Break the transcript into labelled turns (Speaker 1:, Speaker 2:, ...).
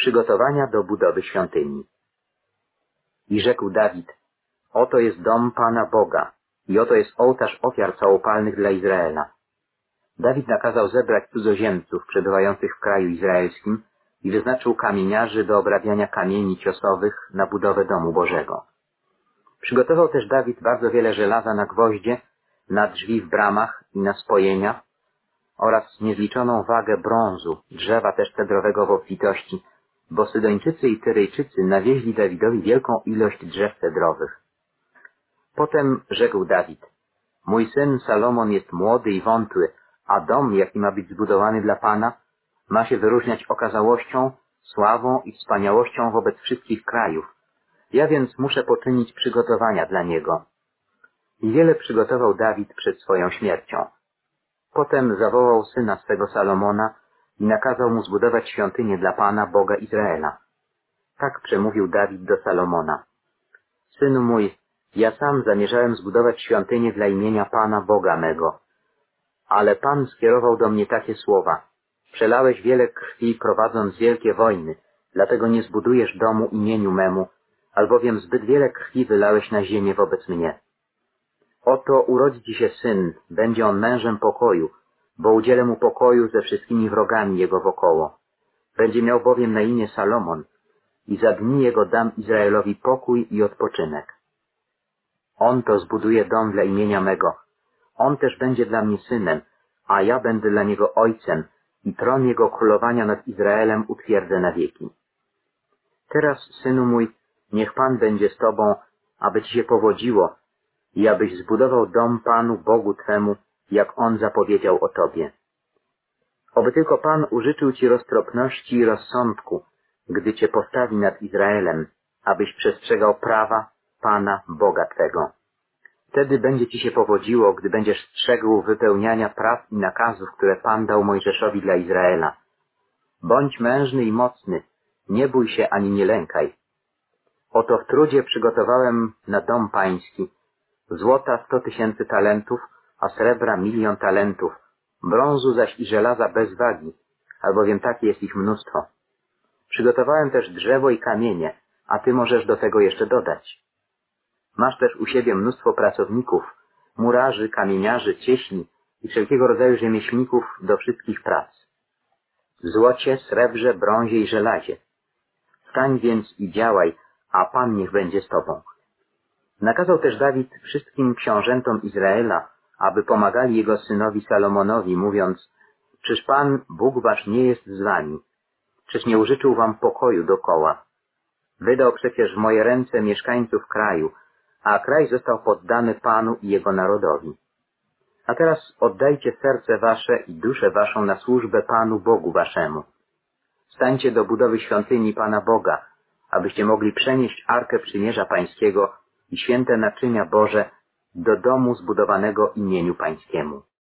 Speaker 1: Przygotowania do budowy świątyni. I rzekł Dawid: oto jest dom Pana Boga i oto jest ołtarz ofiar całopalnych dla Izraela. Dawid nakazał zebrać cudzoziemców przebywających w kraju izraelskim i wyznaczył kamieniarzy do obrabiania kamieni ciosowych na budowę domu Bożego. Przygotował też Dawid bardzo wiele żelaza na gwoździe, na drzwi w bramach i na spojenia oraz niezliczoną wagę brązu, drzewa też cedrowego w obfitości, bo Sydończycy i Tyryjczycy nawieźli Dawidowi wielką ilość drzew cedrowych. Potem rzekł Dawid: mój syn Salomon jest młody i wątły, a dom, jaki ma być zbudowany dla Pana, ma się wyróżniać okazałością, sławą i wspaniałością wobec wszystkich krajów. Ja więc muszę poczynić przygotowania dla niego. I wiele przygotował Dawid przed swoją śmiercią. Potem zawołał syna swego Salomona i nakazał mu zbudować świątynię dla Pana, Boga Izraela. Tak przemówił Dawid do Salomona: synu mój, ja sam zamierzałem zbudować świątynię dla imienia Pana, Boga mego. Ale Pan skierował do mnie takie słowa: przelałeś wiele krwi, prowadząc wielkie wojny, dlatego nie zbudujesz domu imieniu memu, albowiem zbyt wiele krwi wylałeś na ziemię wobec mnie. Oto urodzi ci się syn, będzie on mężem pokoju, bo udzielę mu pokoju ze wszystkimi wrogami jego wokoło. Będzie miał bowiem na imię Salomon i za dni jego dam Izraelowi pokój i odpoczynek. On to zbuduje dom dla imienia mego. On też będzie dla mnie synem, a ja będę dla niego ojcem i tron jego królowania nad Izraelem utwierdzę na wieki. Teraz, synu mój, niech Pan będzie z tobą, aby ci się powodziło i abyś zbudował dom Panu Bogu Twemu, jak On zapowiedział o Tobie. Oby tylko Pan użyczył Ci roztropności i rozsądku, gdy Cię postawi nad Izraelem, abyś przestrzegał prawa Pana Boga Twego. Wtedy będzie Ci się powodziło, gdy będziesz strzegł wypełniania praw i nakazów, które Pan dał Mojżeszowi dla Izraela. Bądź mężny i mocny, nie bój się ani nie lękaj. Oto w trudzie przygotowałem na dom pański złota 100 000 talentów, a srebra 1 000 000 talentów, brązu zaś i żelaza bez wagi, albowiem takie jest ich mnóstwo. Przygotowałem też drzewo i kamienie, a ty możesz do tego jeszcze dodać. Masz też u siebie mnóstwo pracowników, murarzy, kamieniarzy, cieśli i wszelkiego rodzaju rzemieślników do wszystkich prac. W złocie, srebrze, brązie i żelazie. Wstań więc i działaj, a Pan niech będzie z tobą. Nakazał też Dawid wszystkim książętom Izraela, aby pomagali jego synowi Salomonowi, mówiąc: czyż Pan, Bóg wasz, nie jest z wami? Czyż nie użyczył wam pokoju dokoła? Wydał przecież w moje ręce mieszkańców kraju, a kraj został poddany Panu i jego narodowi. A teraz oddajcie serce wasze i duszę waszą na służbę Panu Bogu waszemu. Stańcie do budowy świątyni Pana Boga, abyście mogli przenieść Arkę Przymierza Pańskiego i święte naczynia Boże do domu zbudowanego imieniu Pańskiemu.